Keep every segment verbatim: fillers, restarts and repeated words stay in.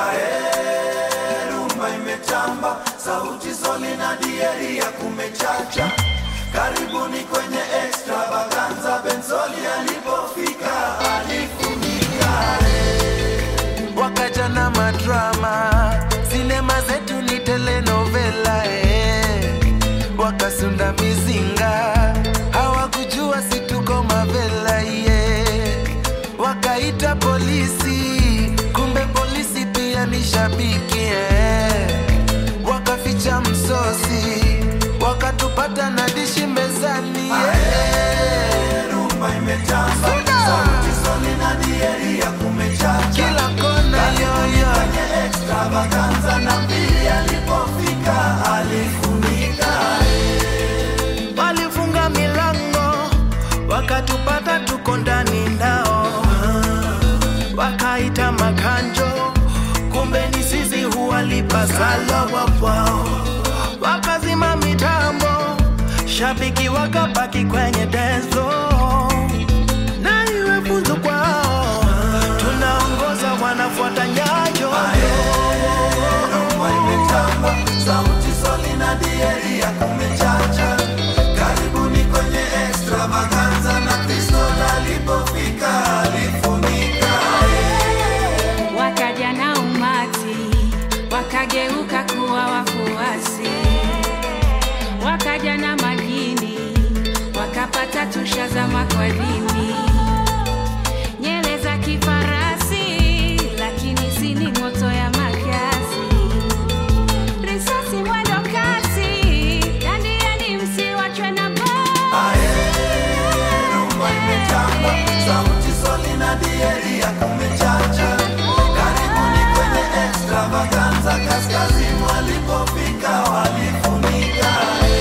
Ae, rumba imetamba, sauti soli na dieri ya kumechacha. Karibuni kwenye extravaganza, Benzoli alipofika alifunika. Wakaja na madrama, sinema zetu ni telenovela eh. Wakasunda mizinga, hawakujua situko mavela yeah. Wakaita polisi, kumbe polisi pia ni shabiki eh. Wakaficha msosi, wakatupata na dishi mezani yeah. Ae, rumba imetamba, sauti soli na dieri ya kumechacha. Kila kona yoyo kwenye extravaganza, na pili alipofika alifunika. walifunga milango, wakatupata tuko ndani ndao. Wakaita makanjo, kumbe ni sisi huwalipa sala wapwao. Wakazima mitambo, shabiki wakabaki kwenye denzo. Na iwe funzo kwao, tunaongoza wanafuata nyayo. Rumba imetamba, sauti soli na dieri ya kumechacha. Karibuni kwenye extravaganza, na Kristo alipofika alifunika. Wakaja na umati, wakageuka kuwa wafuasi. Wakaja na magini, wakapata tushazama kwa dini. Nyele za kifarasi, lakini sini moto ya makasi. Risasi mwendo kasi, dandiani msiwachwe na baa. Ae, rumba imetamba, sauti soli na dieri ya kumechacha. Karibuni kwenye extravaganza, kaskazini walipofika walifunika.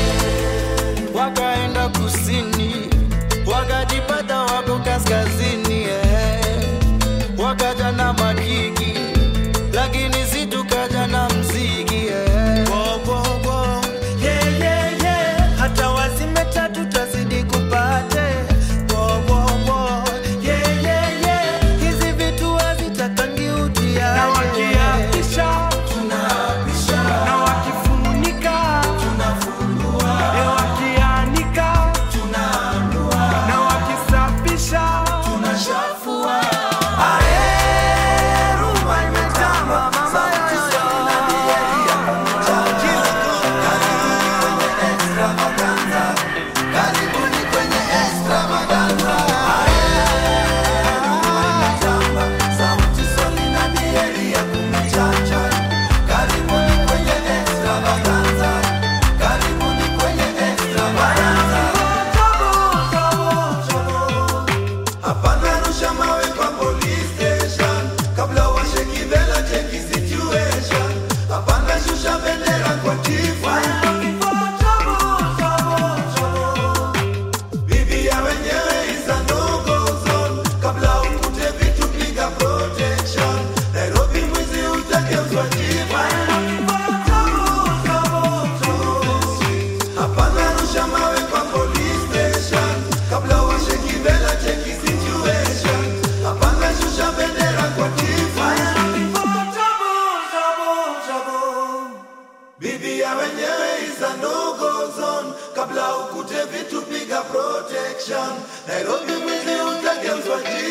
Wakaenda kusini, wakajipata wako kaskazini eh. Wakaja na makiki, lakini si tukaja na mziki eh. Wo, wo, wo. Yeah, yeah, yeah. Hata wazime tatu tazidi kupate. Wo, wo, wo. Yeah, yeah, yeah. Hizi vitu hazitakangi utia na wakiapisha, Tunapisha, na wakifunika, tunafungua, na wakianika, tunaandua, na wakisafisha. tunashafua. Ae, rumba imetamba, sauti soli na dieri ya kumechacha. Karibuni kwenye extravaganza, karibuni kwenye extravaganza. Ae, rumba imetamba, sauti soli na dieri ya kumechacha. Karibuni kwenye extravaganza, karibuni kwenye extravaganza. Hapana rusha mawe kwa police station, kabla washeki vela cheki situation. Hapana shusha bendera kwa tifu. Bibi ya wenyewe is a no-go zone, kabla ukute vitu piga protection. Nairobi mwizi utageuzwa chifu. Hapana rusha mawe kwa police station, kabla washeki vela cheki situation. Hapana shusha bendera kwa tifu. Bibi ya wenyewe is a no-go zone, kabla ukute vitu piga protection. Nairobi mwizi utageuzwa chifu.